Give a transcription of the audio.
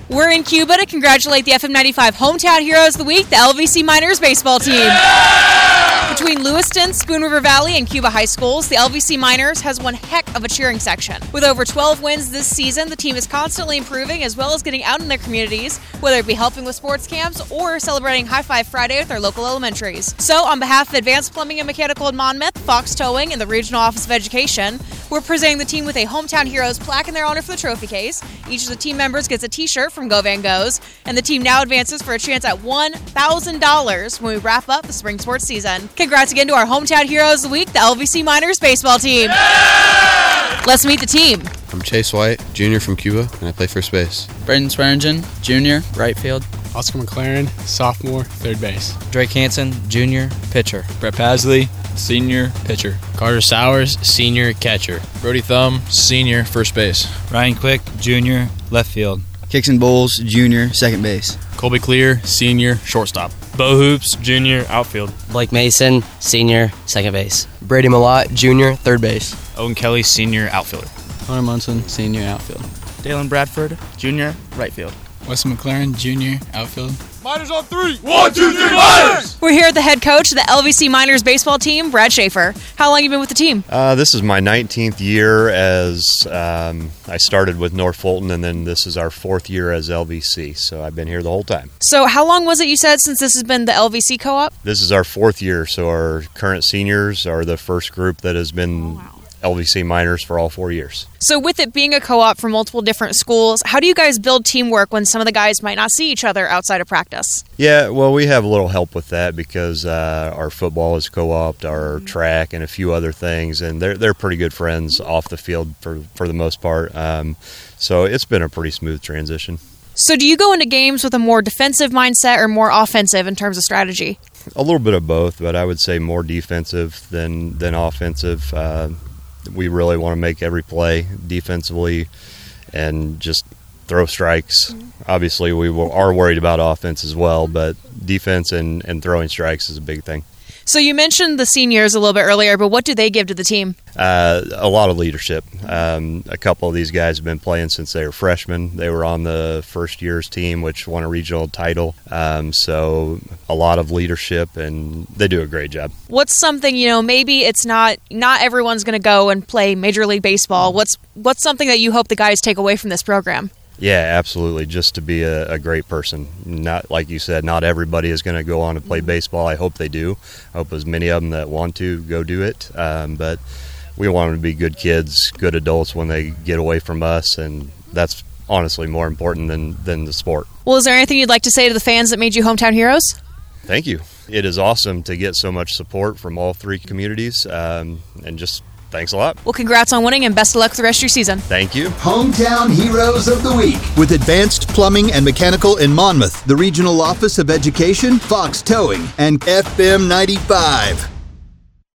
We're in Cuba to congratulate the FM95 Hometown Heroes of the Week, the LVC Miners baseball team. Between Lewiston, Spoon River Valley, and Cuba high schools, the LVC Miners has one heck of a cheering section. With over 12 wins this season, the team is constantly improving as well as getting out in their communities, whether it be helping with sports camps or celebrating High Five Friday with their local elementaries. So, on behalf of Advanced Plumbing and Mechanical in Monmouth, Fox Towing, and the Regional Office of Education, we're presenting the team with a Hometown Heroes plaque in their honor for the trophy case. Each of the team members gets a t-shirt from Go Van Goes, and the team now advances for a chance at $1,000 when we wrap up the spring sports season. Congrats again to our Hometown Heroes of the Week, the LVC Miners baseball team. Let's meet the team. I'm Chase White, junior from Cuba, and I play first base. Braden Swearingen, junior, right field. Oscar McLaren, sophomore, third base. Drake Hansen, junior, pitcher. Brett Pasley, senior, pitcher. Carter Sowers, senior, catcher. Brody Thumb, senior, first base. Ryan Quick, junior, left field. Kixon Bowles, junior, second base. Colby Clear, senior, shortstop. Bo Hoops, junior, outfield. Blake Mason, senior, second base. Brady Malott, junior, third base. Owen Kelly, senior, outfielder. Hunter Munson, senior, outfield. Dalen Bradford, junior, right field. Wesley McLaren, junior, outfield. Miners on three. 1, 2, 3, Miners! We're here with the head coach of the LVC Miners baseball team, Brad Schaefer. How long have you been with the team? This is my 19th year as I started with North Fulton, and then this is our 4th year as LVC, so I've been here the whole time. So how long was it you said since this has been the LVC co-op? This is our 4th year, so our current seniors are the first group that has been LVC Miners for all 4 years. So with it being a co-op for multiple different schools, how do you guys build teamwork when some of the guys might not see each other outside of practice? Yeah, well, we have a little help with that because our football is co-opted, our track, and a few other things, and they're pretty good friends off the field for the most part. So it's been a pretty smooth transition. So do you go into games with a more defensive mindset or more offensive in terms of strategy? A little bit of both, but I would say more defensive than offensive. We really want to make every play defensively and just throw strikes. Obviously, we are worried about offense as well, but defense and throwing strikes is a big thing. So you mentioned the seniors a little bit earlier, but what do they give to the team? A lot of leadership. A couple of these guys have been playing since they were freshmen. They were on the first year's team, which won a regional title. So a lot of leadership, and they do a great job. What's something, maybe it's not everyone's going to go and play Major League Baseball. What's something that you hope the guys take away from this program? Yeah, absolutely. Just to be a great person. Not like you said, not everybody is going to go on to play baseball. I hope they do. I hope as many of them that want to go do it. But we want them to be good kids, good adults when they get away from us, and that's honestly more important than the sport. Well, is there anything you'd like to say to the fans that made you Hometown Heroes? Thank you. It is awesome to get so much support from all 3 communities, and just thanks a lot. Well, congrats on winning, and best of luck with the rest of your season. Thank you. Hometown Heroes of the Week. With Advanced Plumbing and Mechanical in Monmouth, the Regional Office of Education, Fox Towing, and FM 95.